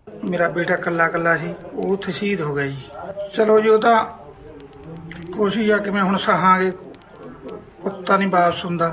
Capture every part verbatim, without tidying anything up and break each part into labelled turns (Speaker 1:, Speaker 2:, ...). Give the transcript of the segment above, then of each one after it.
Speaker 1: मेरा बेटा कला कला सी वो उत्थे शहीद हो गया जी। चलो जी, वो तो कोशिश आ कि मैं हुण सहांगे, कुत्ता नहीं बात सुनता।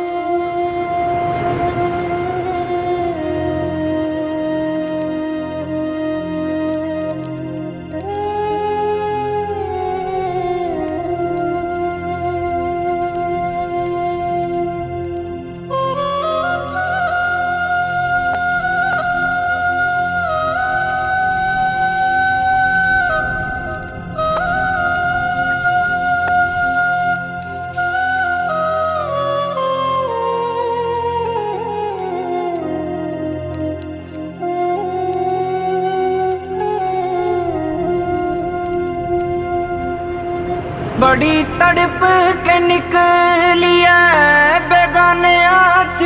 Speaker 2: बड़ी तड़प के निकली है बेगाने आँच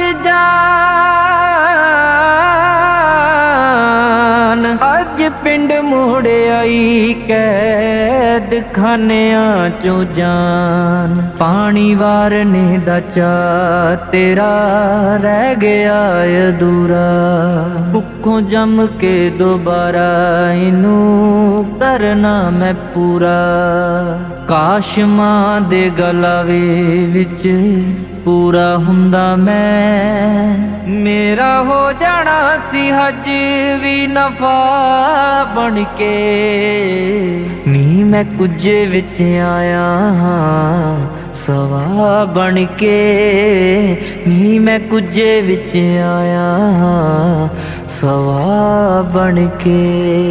Speaker 2: जान, अज पिंड मुड़े आई कैद खाने चो जान। पानी वारने दा चा तेरा रह गया अधूरा, भुखों जम के दोबारा इनू करना मैं पूरा। काश मां दे गलावे विच पूरा हुंदा मैं, मेरा हो जाना सी हज भी नफा बन के। नी मैं कुझे विच आया हाँ सवा बन के, नी मैं कुझे विच आया हाँ सवा बन के।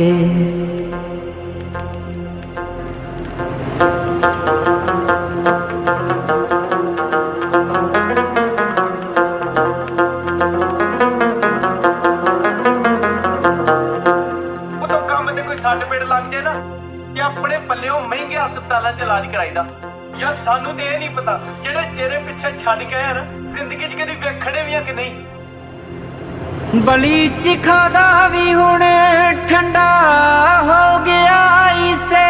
Speaker 3: सट पेड़ लग जाए ना कि अपने पल्लियों महंगे हस्पतालों च इलाज कराईदा, या सानू तो यह नहीं पता जेड़े चेहरे पिछे छड़ के आए ना जिंदगी च कदी वेखणे भी कि नहीं।
Speaker 2: बली चिखा दा भी हुण ठंडा हो गया इसे,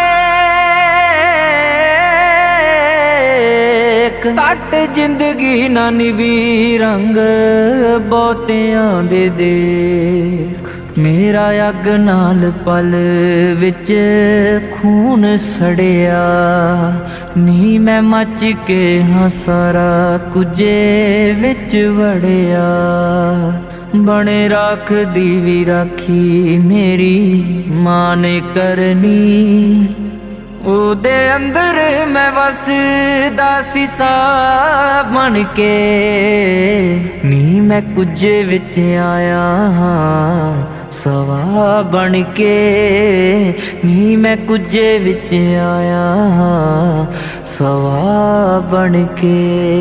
Speaker 2: कट जिंदगी ना निभी रंग बहुतियां दे देख। मेरा अग नाल पल विच खून सड़िया, नी मैं मच के हाँ सारा कुझे विच वड़िया। बने राख दी भी राखी मेरी मां ने करनी, ओदे अंदर मैं वसदा सी सा बन के। नी मैं कुझे विच आया हाँ सवा बन के, नी मैं कुझे विच आया हाँ सवा बन के।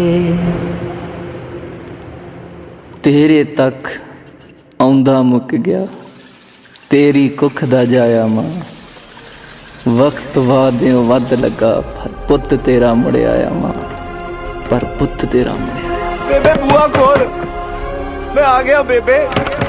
Speaker 4: तेरे तक आउंदा मुक गया तेरी कुख दा जाया मां, वक्त वादियों वध लगा पर पुत तेरा मुड़े आया मां, पर पुत तेरा मुड़े आया।
Speaker 3: बेबे बुआ खोल, मैं आ गया बेबे।